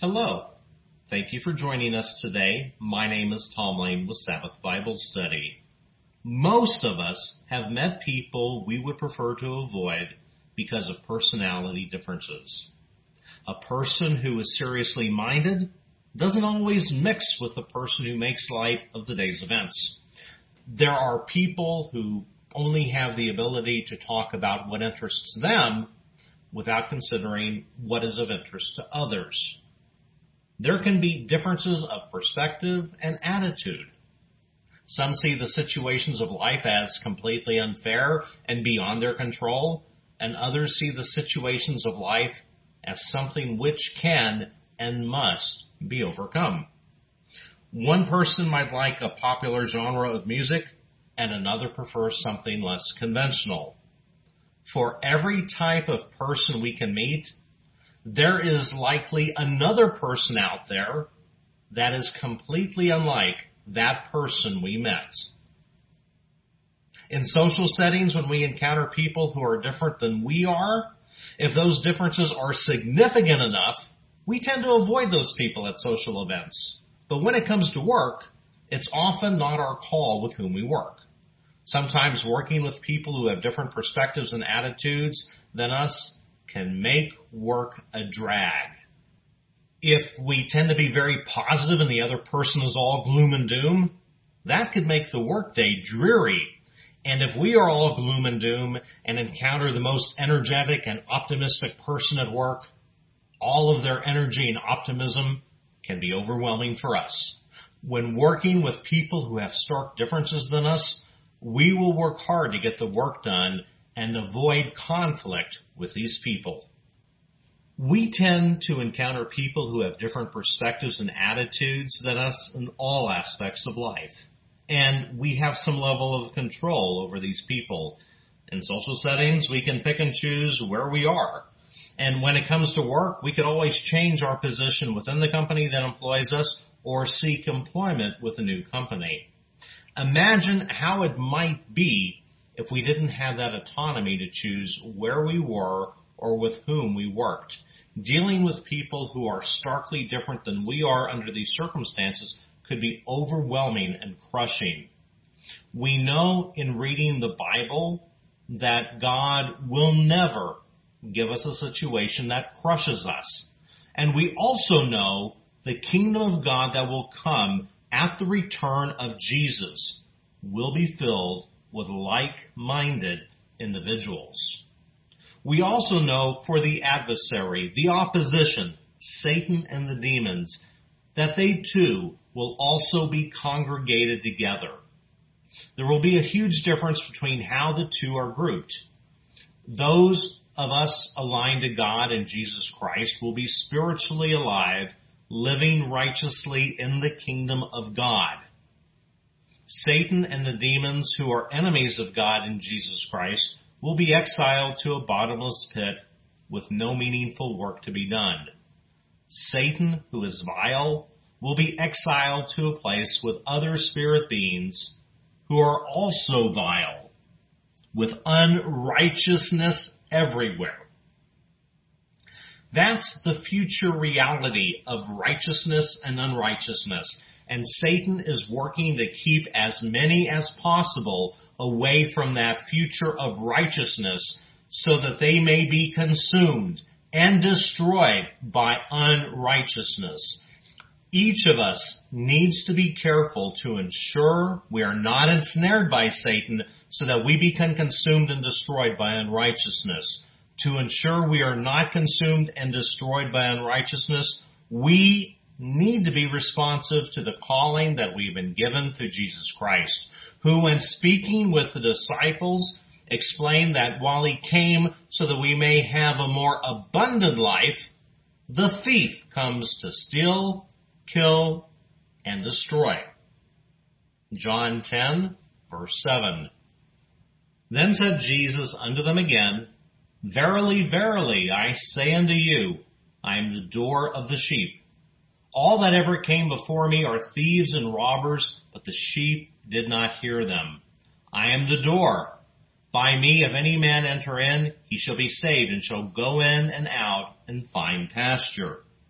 Hello. Thank you for joining us today. My name is Tom Lane with Sabbath Bible Study. Most of us have met people we would prefer to avoid because of personality differences. A person who is seriously minded doesn't always mix with the person who makes light of the day's events. There are people who only have the ability to talk about what interests them without considering what is of interest to others. There can be differences of perspective and attitude. Some see the situations of life as completely unfair and beyond their control, and others see the situations of life as something which can and must be overcome. One person might like a popular genre of music, and another prefers something less conventional. For every type of person we can meet, there is likely another person out there that is completely unlike that person we met. In social settings, when we encounter people who are different than we are, if those differences are significant enough, we tend to avoid those people at social events. But when it comes to work, it's often not our call with whom we work. Sometimes working with people who have different perspectives and attitudes than us can make work a drag. If we tend to be very positive and the other person is all gloom and doom, that could make the workday dreary. And if we are all gloom and doom and encounter the most energetic and optimistic person at work, all of their energy and optimism can be overwhelming for us. When working with people who have stark differences than us, we will work hard to get the work done and avoid conflict with these people. We tend to encounter people who have different perspectives and attitudes than us in all aspects of life. And we have some level of control over these people. In social settings, we can pick and choose where we are. And when it comes to work, we could always change our position within the company that employs us or seek employment with a new company. Imagine how it might be if we didn't have that autonomy to choose where we were or with whom we worked. Dealing with people who are starkly different than we are under these circumstances could be overwhelming and crushing. We know in reading the Bible that God will never give us a situation that crushes us. And we also know the kingdom of God that will come at the return of Jesus will be filled with like-minded individuals. We also know for the adversary, the opposition, Satan and the demons, that they too will also be congregated together. There will be a huge difference between how the two are grouped. Those of us aligned to God and Jesus Christ will be spiritually alive, living righteously in the kingdom of God. Satan and the demons who are enemies of God and Jesus Christ will be exiled to a bottomless pit with no meaningful work to be done. Satan, who is vile, will be exiled to a place with other spirit beings who are also vile, with unrighteousness everywhere. That's the future reality of righteousness and unrighteousness. And Satan is working to keep as many as possible away from that future of righteousness so that they may be consumed and destroyed by unrighteousness. Each of us needs to be careful to ensure we are not ensnared by Satan so that we become consumed and destroyed by unrighteousness. To ensure we are not consumed and destroyed by unrighteousness, we need to be responsive to the calling that we've been given through Jesus Christ, who, when speaking with the disciples, explained that while he came so that we may have a more abundant life, the thief comes to steal, kill, and destroy. John 10, verse 7. Then said Jesus unto them again, Verily, verily, I say unto you, I am the door of the sheep. All that ever came before me are thieves and robbers, but the sheep did not hear them. I am the door. By me, if any man enter in, he shall be saved, and shall go in and out and find pasture.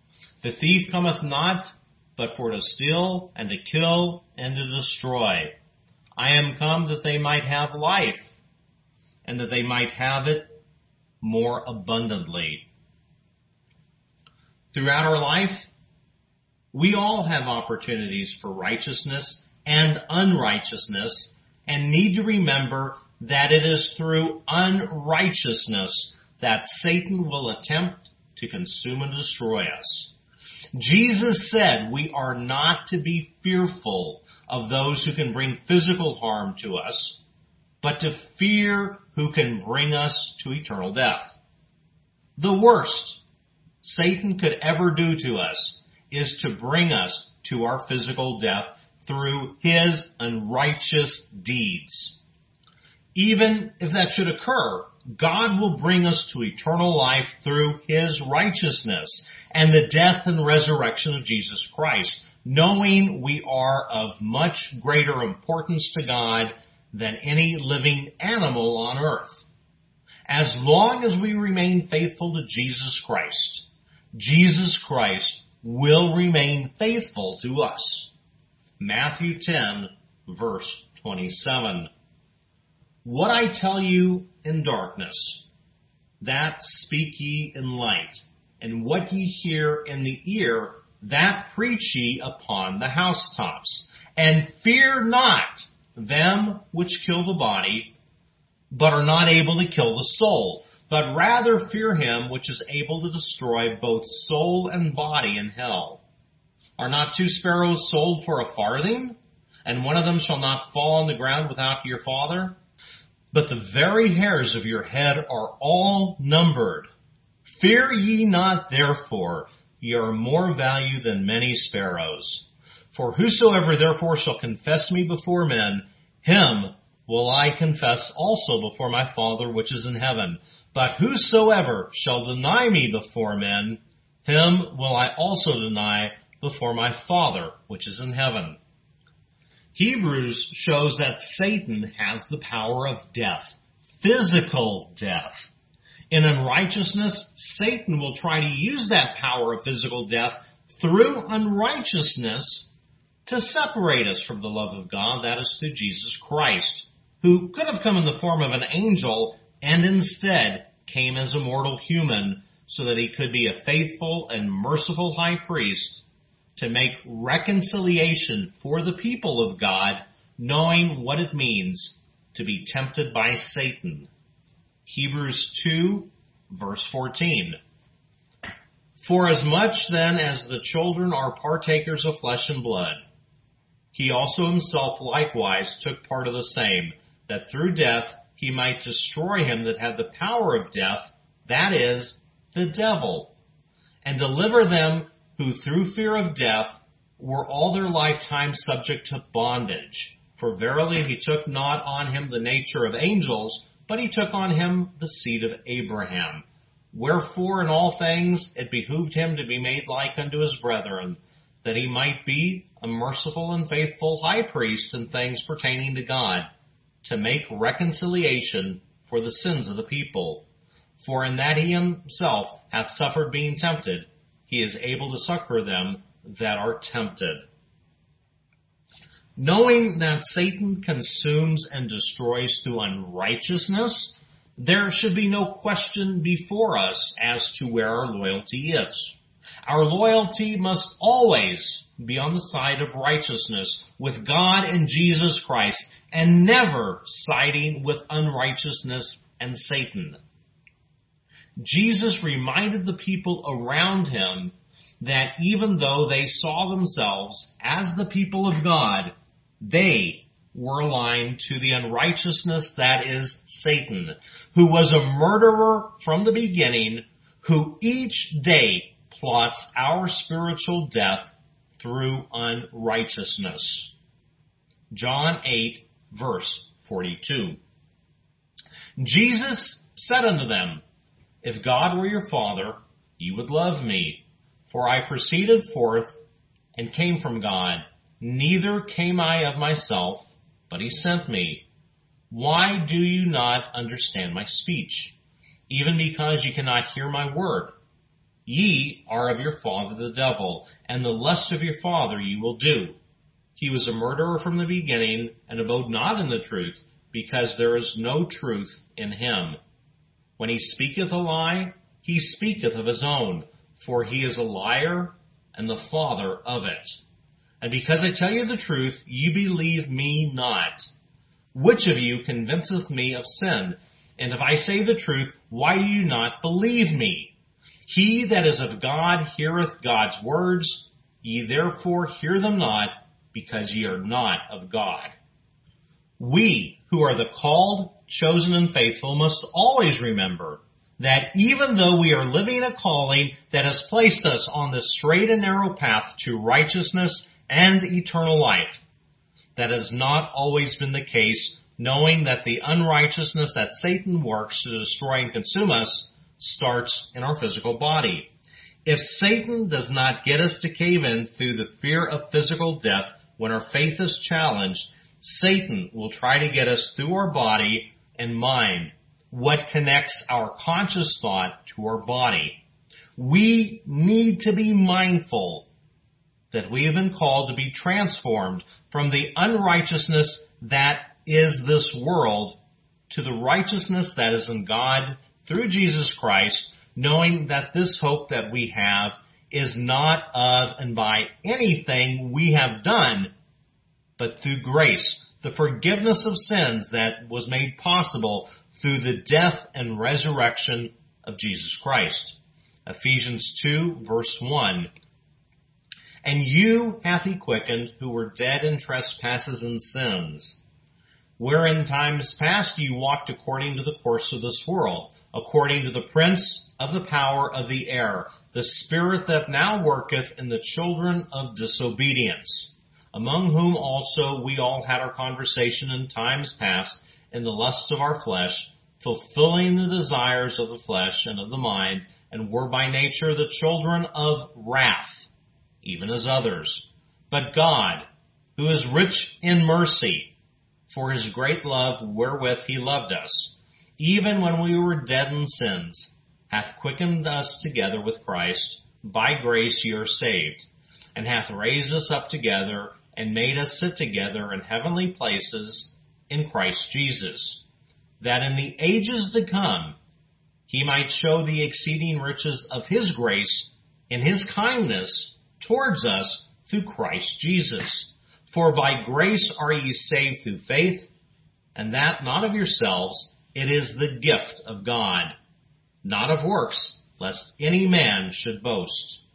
The thief cometh not, but for to steal, and to kill, and to destroy. I am come that they might have life, and that they might have it more abundantly. Throughout our life, we all have opportunities for righteousness and unrighteousness, and need to remember that it is through unrighteousness that Satan will attempt to consume and destroy us. Jesus said we are not to be fearful of those who can bring physical harm to us, but to fear who can bring us to eternal death. The worst Satan could ever do to us is to bring us to our physical death through his unrighteous deeds. Even if that should occur, God will bring us to eternal life through his righteousness and the death and resurrection of Jesus Christ, knowing we are of much greater importance to God than any living animal on earth. As long as we remain faithful to Jesus Christ will remain faithful to us. Matthew 10, verse 27. What I tell you in darkness, that speak ye in light, and what ye hear in the ear, that preach ye upon the housetops. And fear not them which kill the body, but are not able to kill the soul, but rather fear him which is able to destroy both soul and body in hell. Are not 2 sparrows sold for a farthing? And one of them shall not fall on the ground without your Father? But the very hairs of your head are all numbered. Fear ye not therefore, ye are more value than many sparrows. For whosoever therefore shall confess me before men, him will I confess also before my Father which is in heaven. But whosoever shall deny me before men, him will I also deny before my Father which is in heaven. Hebrews shows that Satan has the power of death, physical death. In unrighteousness, Satan will try to use that power of physical death through unrighteousness to separate us from the love of God, that is through Jesus Christ, who could have come in the form of an angel and instead came as a mortal human so that he could be a faithful and merciful high priest to make reconciliation for the people of God, knowing what it means to be tempted by Satan. Hebrews 2, verse 14. For as much then as the children are partakers of flesh and blood, he also himself likewise took part of the same, that through death he might destroy him that had the power of death, that is, the devil, and deliver them who through fear of death were all their lifetime subject to bondage. For verily he took not on him the nature of angels, but he took on him the seed of Abraham. Wherefore in all things it behooved him to be made like unto his brethren, that he might be a merciful and faithful high priest in things pertaining to God, to make reconciliation for the sins of the people. For in that he himself hath suffered being tempted, he is able to succor them that are tempted. Knowing that Satan consumes and destroys through unrighteousness, there should be no question before us as to where our loyalty is. Our loyalty must always be on the side of righteousness with God and Jesus Christ, and never siding with unrighteousness and Satan. Jesus reminded the people around him that even though they saw themselves as the people of God, they were aligned to the unrighteousness that is Satan, who was a murderer from the beginning, who each day plots our spiritual death through unrighteousness. John 8, verse 42. Jesus said unto them, If God were your Father, you would love me, for I proceeded forth and came from God. Neither came I of myself, but he sent me. Why do you not understand my speech? Even because you cannot hear my word. Ye are of your father the devil, and the lust of your father ye will do. He was a murderer from the beginning, and abode not in the truth, because there is no truth in him. When he speaketh a lie, he speaketh of his own, for he is a liar, and the father of it. And because I tell you the truth, ye believe me not. Which of you convinceth me of sin? And if I say the truth, why do you not believe me? He that is of God heareth God's words. Ye therefore hear them not, because ye are not of God. We, who are the called, chosen, and faithful, must always remember that even though we are living a calling that has placed us on this straight and narrow path to righteousness and eternal life, that has not always been the case, knowing that the unrighteousness that Satan works to destroy and consume us starts in our physical body. If Satan does not get us to cave in through the fear of physical death when our faith is challenged, Satan will try to get us through our body and mind, what connects our conscious thought to our body. We need to be mindful that we have been called to be transformed from the unrighteousness that is this world to the righteousness that is in God through Jesus Christ, knowing that this hope that we have is not of and by anything we have done, but through grace, the forgiveness of sins that was made possible through the death and resurrection of Jesus Christ. Ephesians 2, verse 1. And you hath he quickened, who were dead in trespasses and sins, wherein times past ye walked according to the course of this world, according to the prince of the power of the air, the spirit that now worketh in the children of disobedience, among whom also we all had our conversation in times past in the lust of our flesh, fulfilling the desires of the flesh and of the mind, and were by nature the children of wrath, even as others. But God, who is rich in mercy, for his great love wherewith he loved us, even when we were dead in sins, hath quickened us together with Christ. By grace ye are saved, and hath raised us up together, and made us sit together in heavenly places in Christ Jesus, that in the ages to come he might show the exceeding riches of his grace in his kindness towards us through Christ Jesus. For by grace are ye saved through faith, and that not of yourselves, it is the gift of God, not of works, lest any man should boast.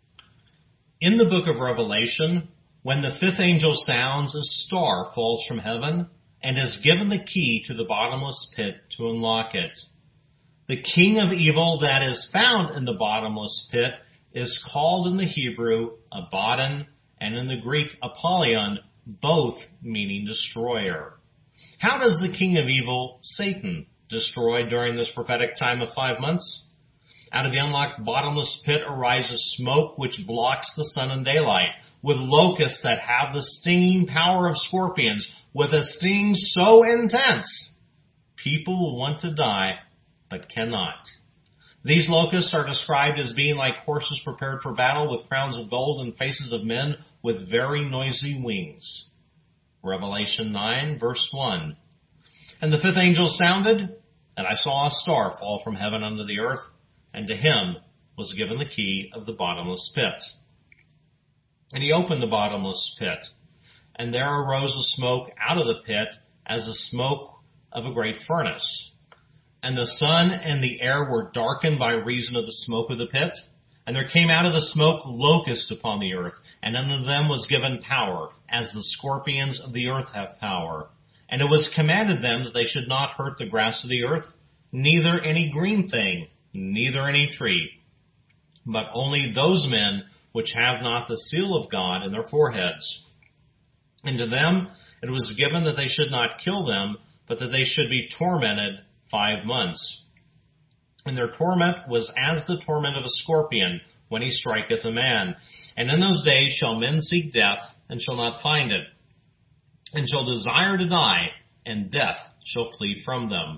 In the book of Revelation, when the fifth angel sounds, a star falls from heaven and is given the key to the bottomless pit to unlock it. The king of evil that is found in the bottomless pit is called in the Hebrew Abaddon, and in the Greek Apollyon, both meaning destroyer. How does the king of evil, Satan, destroy during this prophetic time of 5 months? Out of the unlocked bottomless pit arises smoke which blocks the sun and daylight, with locusts that have the stinging power of scorpions, with a sting so intense, people will want to die, but cannot. These locusts are described as being like horses prepared for battle, with crowns of gold and faces of men with very noisy wings. Revelation 9, verse 1. And the fifth angel sounded, and I saw a star fall from heaven unto the earth, and to him was given the key of the bottomless pit. And he opened the bottomless pit, and there arose a smoke out of the pit as the smoke of a great furnace. And the sun and the air were darkened by reason of the smoke of the pit. And there came out of the smoke locusts upon the earth, and unto them was given power, as the scorpions of the earth have power. And it was commanded them that they should not hurt the grass of the earth, neither any green thing, neither any tree, but only those men which have not the seal of God in their foreheads. And to them it was given that they should not kill them, but that they should be tormented 5 months. And their torment was as the torment of a scorpion when he striketh a man. And in those days shall men seek death, and shall not find it, and shall desire to die, and death shall flee from them.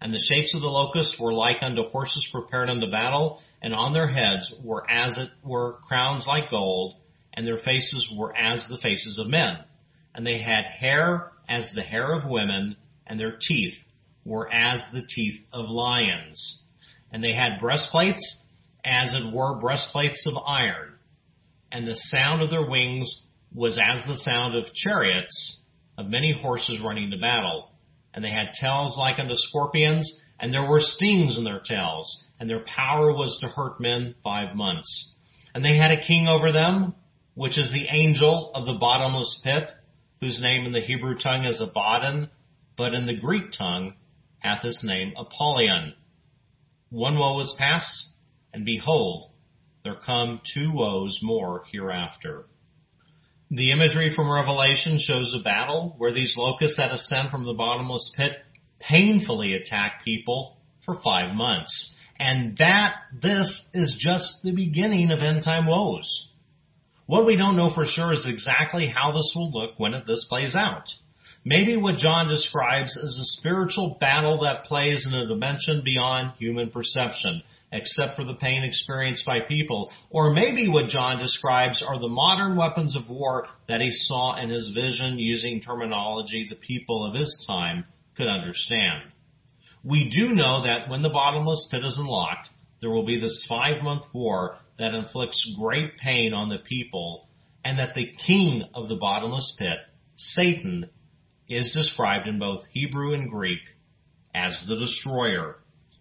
And the shapes of the locusts were like unto horses prepared unto battle, and on their heads were as it were crowns like gold, and their faces were as the faces of men. And they had hair as the hair of women, and their teeth were as the teeth of lions. And they had breastplates as it were breastplates of iron. And the sound of their wings was as the sound of chariots, of many horses running to battle. And they had tails like unto scorpions, and there were stings in their tails, and their power was to hurt men 5 months. And they had a king over them, which is the angel of the bottomless pit, whose name in the Hebrew tongue is Abaddon, but in the Greek tongue hath his name Apollyon. One woe is past, and behold, there come 2 woes more hereafter. The imagery from Revelation shows a battle where these locusts that ascend from the bottomless pit painfully attack people for 5 months. And this is just the beginning of end time woes. What we don't know for sure is exactly how this will look when this plays out. Maybe what John describes is a spiritual battle that plays in a dimension beyond human perception, except for the pain experienced by people. Or maybe what John describes are the modern weapons of war that he saw in his vision using terminology the people of his time could understand. We do know that when the bottomless pit is unlocked, there will be this 5-month war that inflicts great pain on the people, and that the king of the bottomless pit, Satan, is described in both Hebrew and Greek as the destroyer.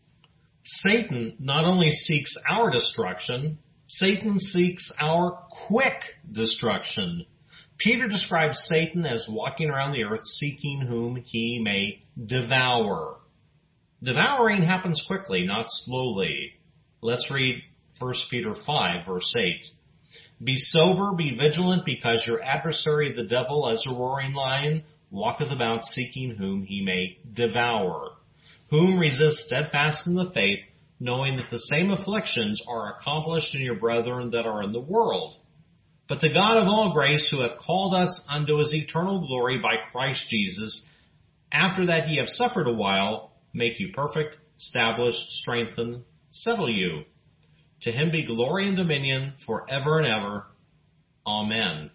Satan not only seeks our destruction, Satan seeks our quick destruction. Peter describes Satan as walking around the earth seeking whom he may devour. Devouring happens quickly, not slowly. Let's read 1 Peter 5, verse 8. Be sober, be vigilant, because your adversary the devil, as a roaring lion, walketh about seeking whom he may devour. Whom resist steadfast in the faith, knowing that the same afflictions are accomplished in your brethren that are in the world. But the God of all grace, who hath called us unto his eternal glory by Christ Jesus, after that ye have suffered a while, make you perfect, establish, strengthen, settle you. To him be glory and dominion forever and ever. Amen.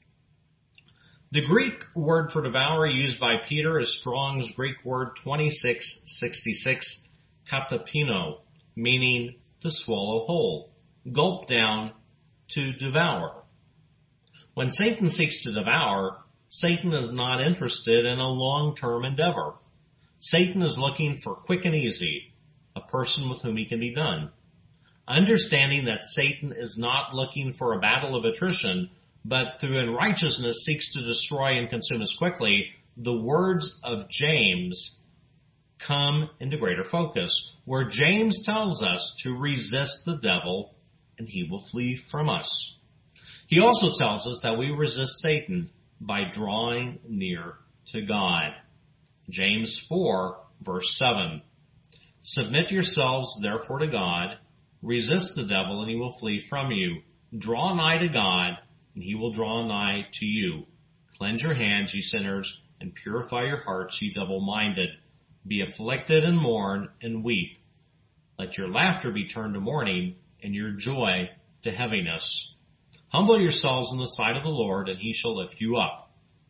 The Greek word for devour used by Peter is Strong's Greek word 2666, katapino, meaning to swallow whole, gulp down, to devour. When Satan seeks to devour, Satan is not interested in a long-term endeavor. Satan is looking for quick and easy, a person with whom he can be done. Understanding that Satan is not looking for a battle of attrition, but through unrighteousness seeks to destroy and consume us quickly, the words of James come into greater focus, where James tells us to resist the devil and he will flee from us. He also tells us that we resist Satan by drawing near to God. James 4, verse 7. Submit yourselves therefore to God, resist the devil and he will flee from you. Draw nigh to God, and he will draw nigh to you. Cleanse your hands, ye sinners, and purify your hearts, ye double-minded. Be afflicted and mourn and weep. Let your laughter be turned to mourning, and your joy to heaviness. Humble yourselves in the sight of the Lord, and he shall lift you up.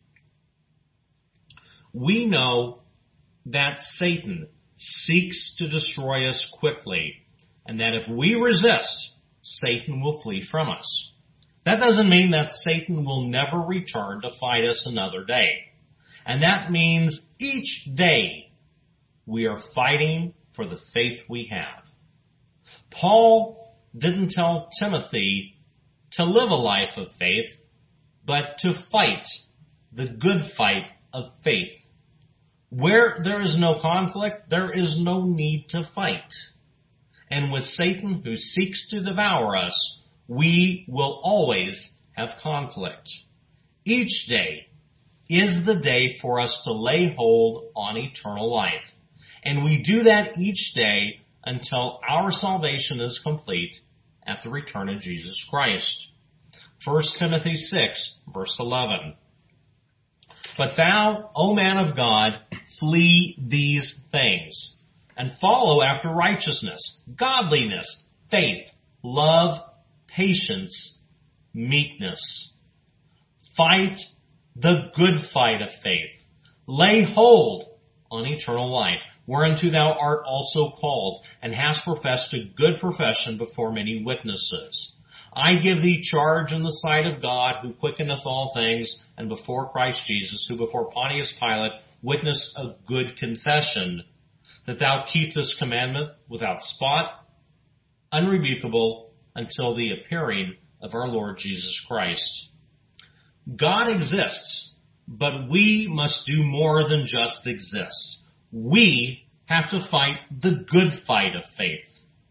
We know that Satan seeks to destroy us quickly, and that if we resist, Satan will flee from us. That doesn't mean that Satan will never return to fight us another day. And that means each day we are fighting for the faith we have. Paul didn't tell Timothy to live a life of faith, but to fight the good fight of faith. Where there is no conflict, there is no need to fight. And with Satan, who seeks to devour us, we will always have conflict. Each day is the day for us to lay hold on eternal life. And we do that each day until our salvation is complete at the return of Jesus Christ. 1 Timothy 6, verse 11. But thou, O man of God, flee these things. and follow after righteousness, godliness, faith, love, patience, meekness. Fight the good fight of faith. Lay hold on eternal life, whereunto thou art also called, and hast professed a good profession before many witnesses. I give thee charge in the sight of God, who quickeneth all things, and before Christ Jesus, who before Pontius Pilate witnessed a good confession, that thou keep this commandment without spot, unrebukable, until the appearing of our Lord Jesus Christ. God exists, but we must do more than just exist. We have to fight the good fight of faith.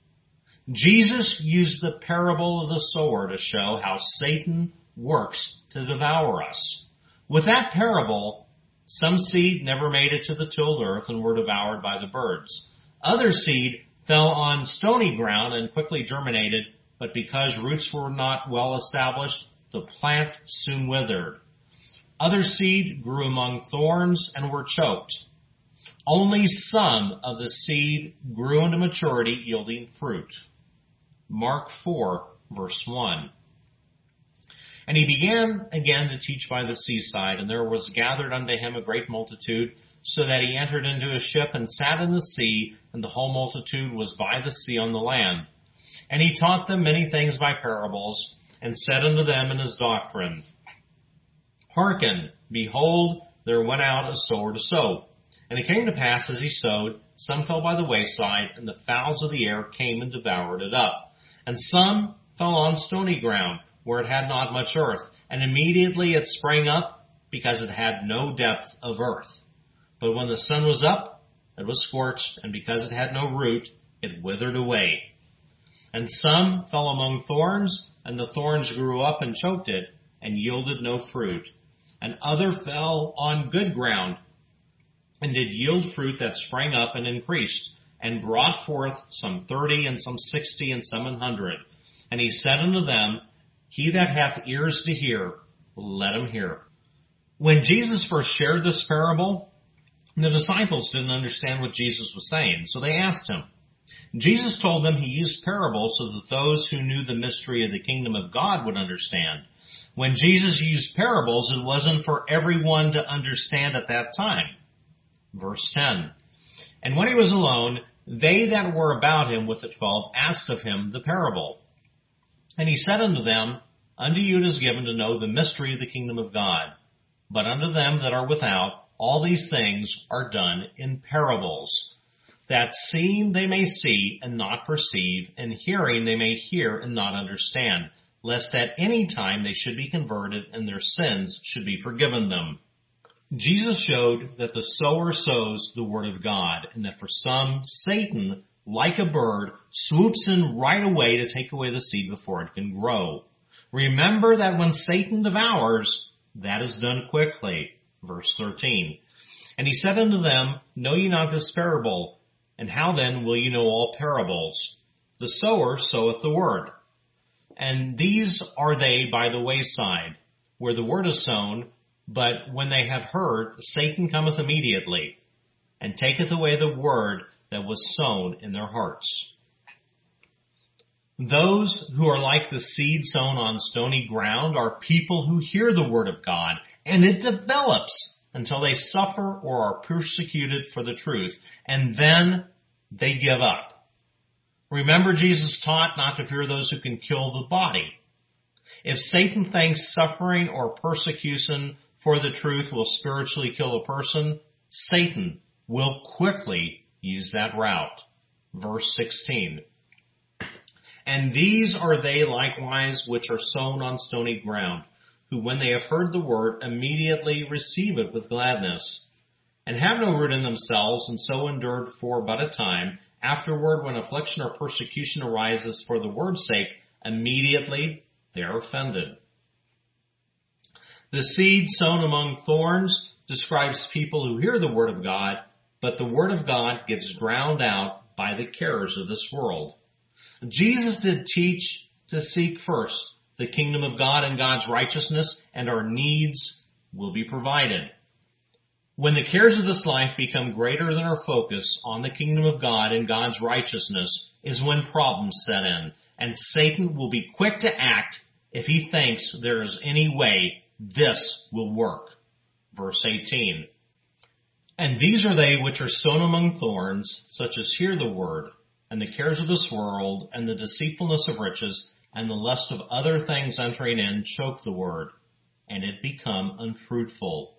Jesus used the parable of the sower to show how Satan works to devour us. With that parable, some seed never made it to the tilled earth and were devoured by the birds. Other seed fell on stony ground and quickly germinated, but because roots were not well established, the plant soon withered. Other seed grew among thorns and were choked. Only some of the seed grew into maturity, yielding fruit. Mark 4, verse 1. And he began again to teach by the seaside, and there was gathered unto him a great multitude, so that he entered into a ship and sat in the sea, and the whole multitude was by the sea on the land. And he taught them many things by parables, and said unto them in his doctrine, Hearken, behold, there went out a sower to sow. And it came to pass as he sowed, some fell by the wayside, and the fowls of the air came and devoured it up. And some fell on stony ground, where it had not much earth, and immediately it sprang up, because it had no depth of earth. But when the sun was up, it was scorched, and because it had no root, it withered away. And some fell among thorns, and the thorns grew up and choked it, and yielded no fruit. And other fell on good ground, and did yield fruit that sprang up and increased, and brought forth some 30, and some 60, and some 100. And he said unto them, He that hath ears to hear, let him hear. When Jesus first shared this parable, the disciples didn't understand what Jesus was saying, so they asked him. Jesus told them he used parables so that those who knew the mystery of the kingdom of God would understand. When Jesus used parables, it wasn't for everyone to understand at that time. Verse 10. And when he was alone, they that were about him with the 12 asked of him the parable. And he said unto them, Unto you it is given to know the mystery of the kingdom of God. But unto them that are without, all these things are done in parables, that seeing they may see and not perceive, and hearing they may hear and not understand, lest at any time they should be converted and their sins should be forgiven them. Jesus showed that the sower sows the word of God, and that for some, Satan, like a bird, swoops in right away to take away the seed before it can grow. Remember that when Satan devours, that is done quickly. Verse 13. And he said unto them, Know ye not this parable? And how then will ye know all parables? The sower soweth the word. And these are they by the wayside, where the word is sown, but when they have heard, Satan cometh immediately, and taketh away the word that was sown in their hearts. Those who are like the seed sown on stony ground are people who hear the word of God, and it develops until they suffer or are persecuted for the truth, and then they give up. Remember, Jesus taught not to fear those who can kill the body. If Satan thinks suffering or persecution for the truth will spiritually kill a person, Satan will quickly use that route. Verse 16. And these are they likewise which are sown on stony ground, who when they have heard the word immediately receive it with gladness, and have no root in themselves, and so endured for but a time. Afterward, when affliction or persecution arises for the word's sake, immediately they are offended. The seed sown among thorns describes people who hear the word of God, but the word of God gets drowned out by the cares of this world. Jesus did teach to seek first the kingdom of God and God's righteousness, and our needs will be provided. When the cares of this life become greater than our focus on the kingdom of God and God's righteousness is when problems set in, and Satan will be quick to act if he thinks there is any way this will work. Verse 18. And these are they which are sown among thorns, such as hear the word, and the cares of this world, and the deceitfulness of riches, and the lust of other things entering in choke the word, and it become unfruitful.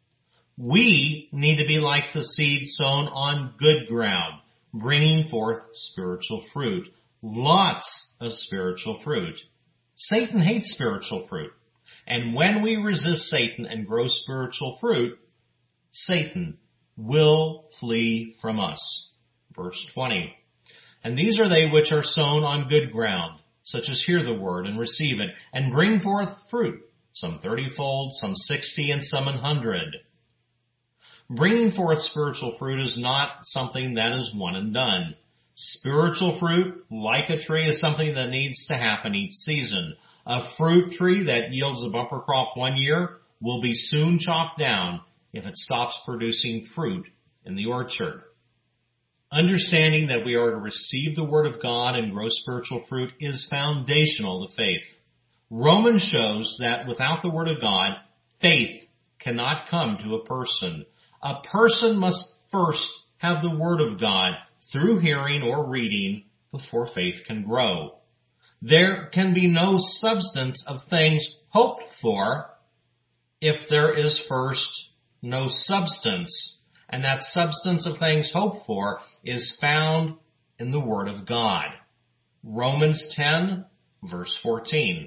We need to be like the seed sown on good ground, bringing forth spiritual fruit. Lots of spiritual fruit. Satan hates spiritual fruit. And when we resist Satan and grow spiritual fruit, Satan will flee from us. Verse 20. And these are they which are sown on good ground, such as hear the word and receive it, and bring forth fruit, some 30-fold, some 60, and some 100. Bringing forth spiritual fruit is not something that is one and done. Spiritual fruit, like a tree, is something that needs to happen each season. A fruit tree that yields a bumper crop one year will be soon chopped down if it stops producing fruit in the orchard. Understanding that we are to receive the Word of God and grow spiritual fruit is foundational to faith. Romans shows that without the Word of God, faith cannot come to a person. A person must first have the Word of God through hearing or reading before faith can grow. There can be no substance of things hoped for if there is first no substance. And that substance of things hoped for is found in the Word of God. Romans 10, verse 14.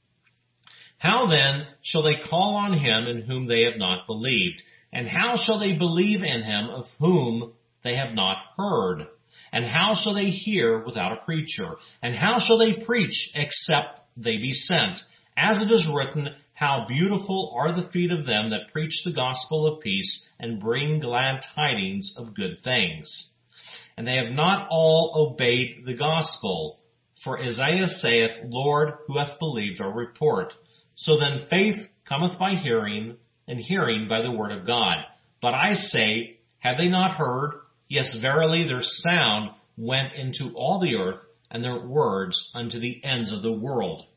How then shall they call on him in whom they have not believed? And how shall they believe in him of whom they have not heard? And how shall they hear without a preacher? And how shall they preach except they be sent? As it is written, how beautiful are the feet of them that preach the gospel of peace and bring glad tidings of good things. And they have not all obeyed the gospel. For Isaiah saith, Lord, who hath believed our report? So then faith cometh by hearing, and hearing by the word of God. But I say, have they not heard? Yes, verily their sound went into all the earth, and their words unto the ends of the world.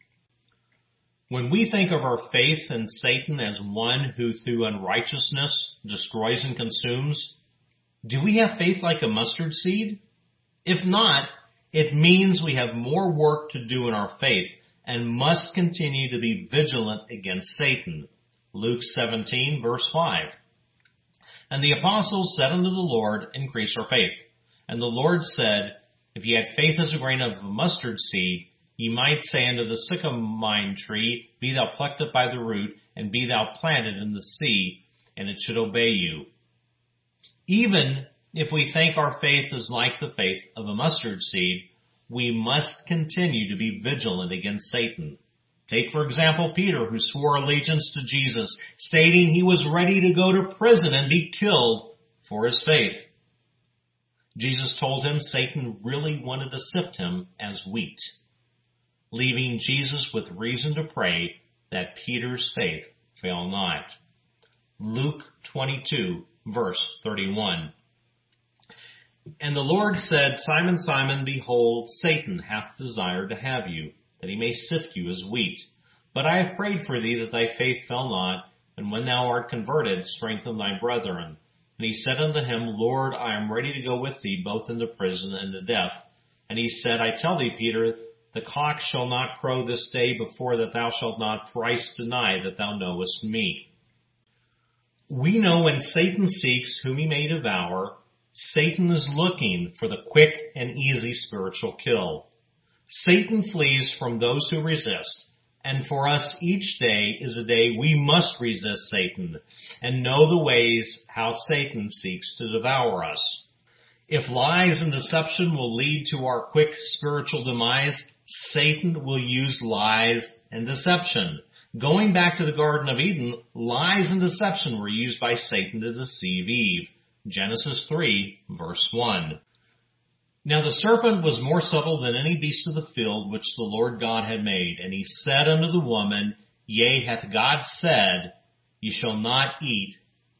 When we think of our faith in Satan as one who through unrighteousness destroys and consumes, do we have faith like a mustard seed? If not, it means we have more work to do in our faith and must continue to be vigilant against Satan. Luke 17, verse 5. And the apostles said unto the Lord, increase our faith. And the Lord said, if ye had faith as a grain of a mustard seed, ye might say unto the sycamore tree, be thou plucked up by the root, and be thou planted in the sea, and it should obey you. Even if we think our faith is like the faith of a mustard seed, we must continue to be vigilant against Satan. Take, for example, Peter, who swore allegiance to Jesus, stating he was ready to go to prison and be killed for his faith. Jesus told him Satan really wanted to sift him as wheat, leaving Jesus with reason to pray that Peter's faith fail not. Luke 22, verse 31. And the Lord said, Simon, Simon, behold, Satan hath desired to have you, that he may sift you as wheat. But I have prayed for thee that thy faith fail not, and when thou art converted, strengthen thy brethren. And he said unto him, Lord, I am ready to go with thee, both into prison and to death. And he said, I tell thee, Peter, the cock shall not crow this day before that thou shalt not thrice deny that thou knowest me. We know when Satan seeks whom he may devour, Satan is looking for the quick and easy spiritual kill. Satan flees from those who resist, and for us each day is a day we must resist Satan and know the ways how Satan seeks to devour us. If lies and deception will lead to our quick spiritual demise, Satan will use lies and deception. Going back to the Garden of Eden, lies and deception were used by Satan to deceive Eve. Genesis 3, verse 1. Now the serpent was more subtle than any beast of the field which the Lord God had made. And he said unto the woman, Yea, hath God said, Ye shall not eat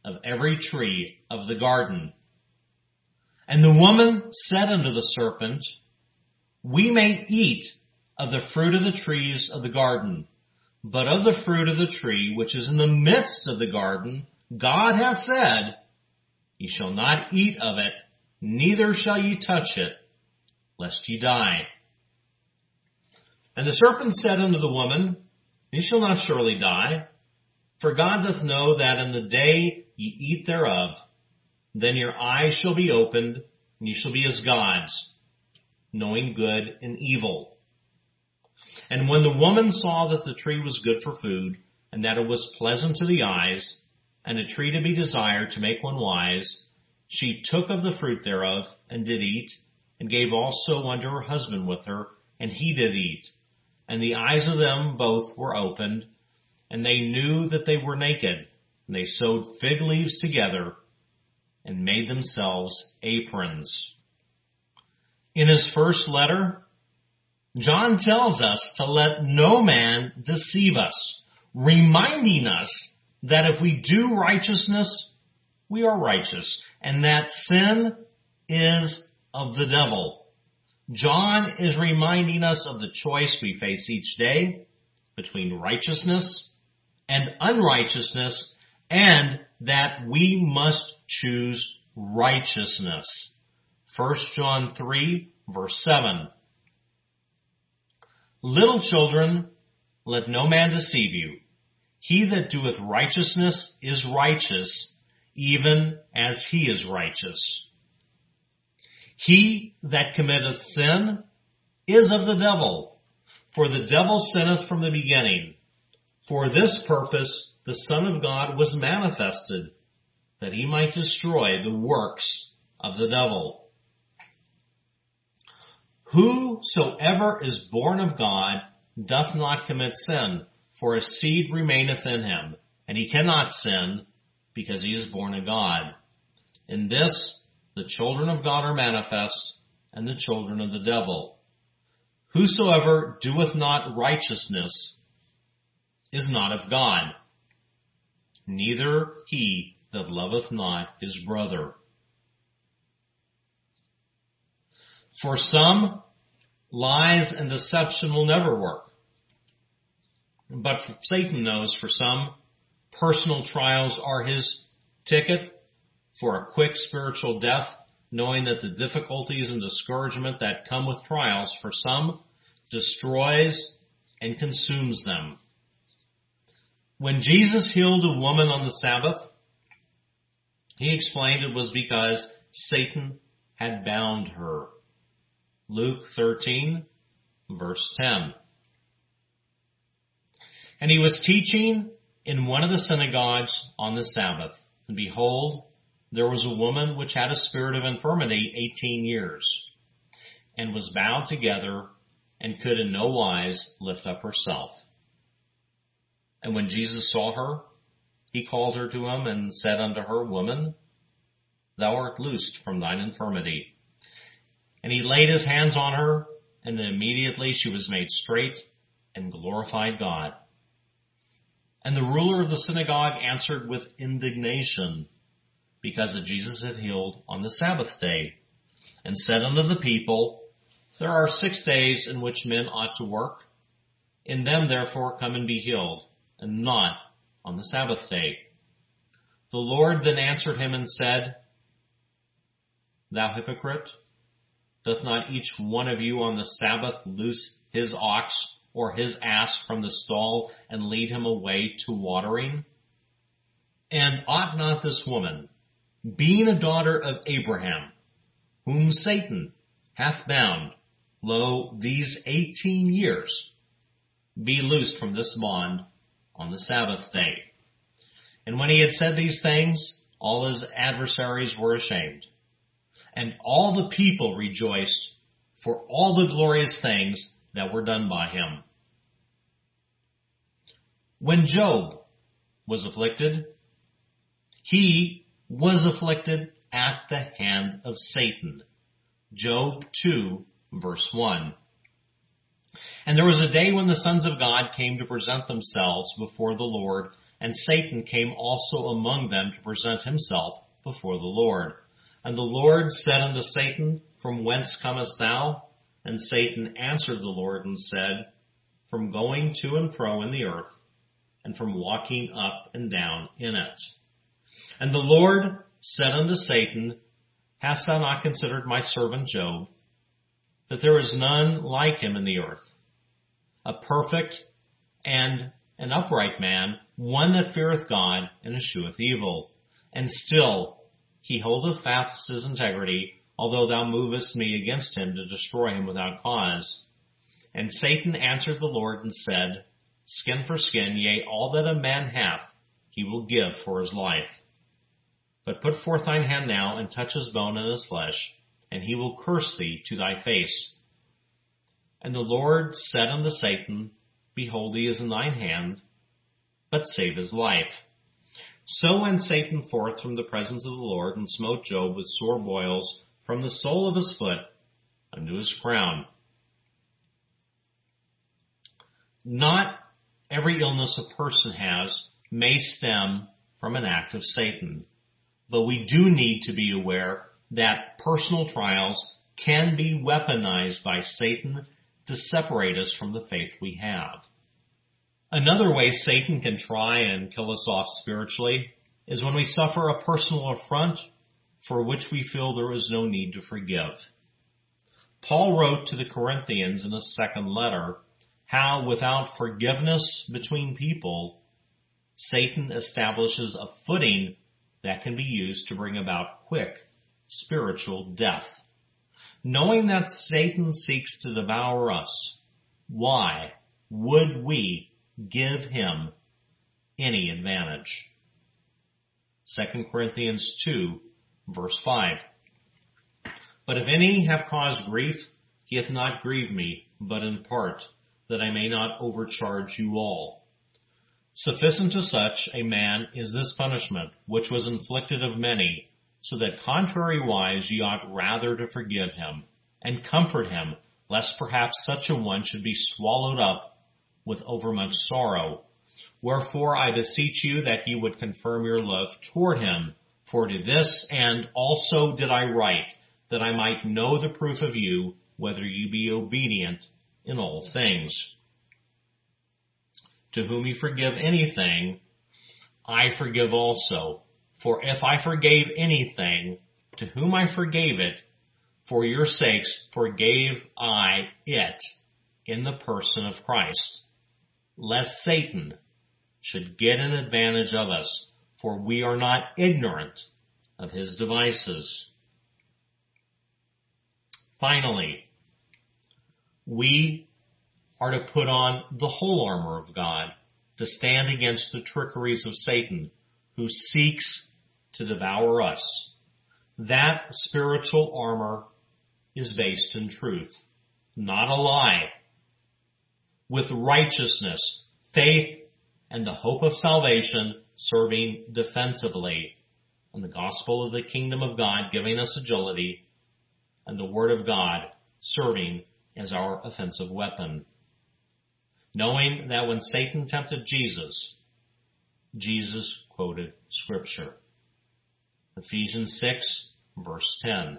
of every tree of the garden. And the woman said unto the serpent, We may eat of the fruit of the trees of the garden, but of the fruit of the tree which is in the midst of the garden, God hath said, Ye shall not eat of it, neither shall ye touch it, lest ye die. And the serpent said unto the woman, Ye shall not surely die, for God doth know that in the day ye eat thereof, then your eyes shall be opened, and ye shall be as gods, knowing good and evil. And when the woman saw that the tree was good for food, and that it was pleasant to the eyes, and a tree to be desired to make one wise, she took of the fruit thereof, and did eat, and gave also unto her husband with her, and he did eat. And the eyes of them both were opened, and they knew that they were naked, and they sewed fig leaves together, and made themselves aprons. In his first letter, John tells us to let no man deceive us, reminding us that if we do righteousness, we are righteous, and that sin is of the devil. John is reminding us of the choice we face each day between righteousness and unrighteousness, and that we must choose righteousness. 1 John 3, verse 7. Little children, let no man deceive you. He that doeth righteousness is righteous, even as he is righteous. He that committeth sin is of the devil, for the devil sinneth from the beginning. For this purpose the Son of God was manifested, that he might destroy the works of the devil. Whosoever is born of God doth not commit sin, for his seed remaineth in him, and he cannot sin, because he is born of God. In this the children of God are manifest, and the children of the devil. Whosoever doeth not righteousness is not of God, neither he that loveth not his brother. For some, lies and deception will never work. But Satan knows for some, personal trials are his ticket for a quick spiritual death, knowing that the difficulties and discouragement that come with trials for some destroys and consumes them. When Jesus healed a woman on the Sabbath, he explained it was because Satan had bound her. Luke 13, verse 10. And he was teaching in one of the synagogues on the Sabbath. And behold, there was a woman which had a spirit of infirmity 18 years, and was bowed together, and could in no wise lift up herself. And when Jesus saw her, he called her to him, and said unto her, Woman, thou art loosed from thine infirmity. And he laid his hands on her, and immediately she was made straight, and glorified God. And the ruler of the synagogue answered with indignation, because that Jesus had healed on the Sabbath day, and said unto the people, There are 6 days in which men ought to work. In them therefore come and be healed, and not on the Sabbath day. The Lord then answered him and said, Thou hypocrite, doth not each one of you on the Sabbath loose his ox or his ass from the stall, and lead him away to watering? And ought not this woman, being a daughter of Abraham, whom Satan hath bound, lo, these 18 years, be loosed from this bond on the Sabbath day? And when he had said these things, all his adversaries were ashamed. And all the people rejoiced for all the glorious things that were done by him. When Job was afflicted, he was afflicted at the hand of Satan. Job 2, verse 1. And there was a day when the sons of God came to present themselves before the Lord, And Satan came also among them to present himself before the Lord. And the Lord said unto Satan, From whence comest thou? And Satan answered the Lord and said, From going to and fro in the earth, and from walking up and down in it. And the Lord said unto Satan, Hast thou not considered my servant Job, that there is none like him in the earth, a perfect and an upright man, one that feareth God and escheweth evil? And still he holdeth fast his integrity, although thou movest me against him to destroy him without cause. And Satan answered the Lord and said, Skin for skin, yea, all that a man hath, he will give for his life. But put forth thine hand now, and touch his bone and his flesh, and he will curse thee to thy face. And the Lord said unto Satan, Behold, he is in thine hand, but save his life. So went Satan forth from the presence of the Lord, and smote Job with sore boils from the sole of his foot unto his crown. Not every illness a person has may stem from an act of Satan, but we do need to be aware that personal trials can be weaponized by Satan to separate us from the faith we have. Another way Satan can try and kill us off spiritually is when we suffer a personal affront for which we feel there is no need to forgive. Paul wrote to the Corinthians in his second letter how without forgiveness between people, Satan establishes a footing that can be used to bring about quick spiritual death. Knowing that Satan seeks to devour us, why would we give him any advantage? 2 Corinthians 2, verse 5. But if any have caused grief, he hath not grieved me, but in part, that I may not overcharge you all. Sufficient to such a man is this punishment, which was inflicted of many, so that contrariwise ye ought rather to forgive him, and comfort him, lest perhaps such a one should be swallowed up with overmuch sorrow. Wherefore I beseech you that ye would confirm your love toward him. For to this end also did I write, that I might know the proof of you, whether you be obedient in all things. To whom ye forgive anything, I forgive also. For if I forgave anything, to whom I forgave it, for your sakes forgave I it in the person of Christ, lest Satan should get an advantage of us, for we are not ignorant of his devices. Finally, we are to put on the whole armor of God to stand against the trickeries of Satan, who seeks to devour us. That spiritual armor is based in truth, not a lie, with righteousness, faith, and the hope of salvation serving defensively, and the gospel of the kingdom of God giving us agility, and the word of God serving as our offensive weapon. Knowing that when Satan tempted Jesus, Jesus quoted Scripture. Ephesians 6, verse 10.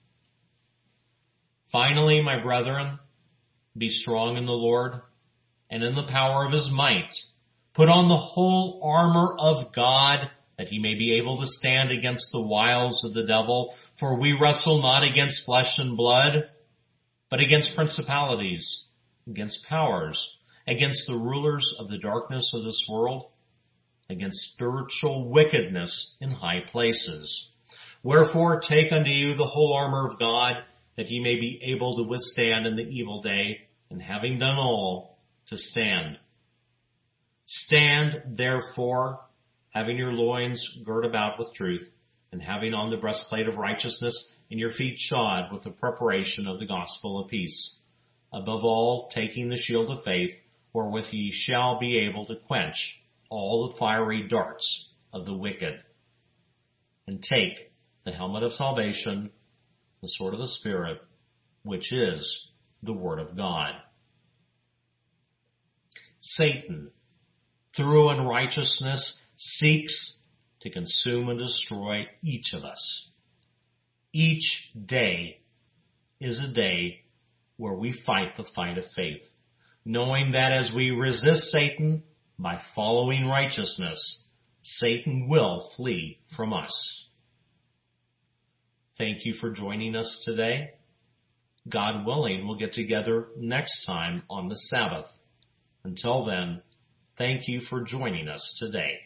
Finally, my brethren, be strong in the Lord and in the power of his might. Put on the whole armor of God, that ye may be able to stand against the wiles of the devil. For we wrestle not against flesh and blood, but against principalities, against powers, against the rulers of the darkness of this world, against spiritual wickedness in high places. Wherefore take unto you the whole armor of God, that ye may be able to withstand in the evil day, and having done all, to stand. Stand therefore, having your loins girt about with truth, and having on the breastplate of righteousness, and your feet shod with the preparation of the gospel of peace. Above all, taking the shield of faith, wherewith ye shall be able to quench all the fiery darts of the wicked. And take the helmet of salvation, the sword of the Spirit, which is the word of God. Satan through unrighteousness, seeks to consume and destroy each of us. Each day is a day where we fight the fight of faith, knowing that as we resist Satan by following righteousness, Satan will flee from us. Thank you for joining us today. God willing, we'll get together next time on the Sabbath. Until then, thank you for joining us today.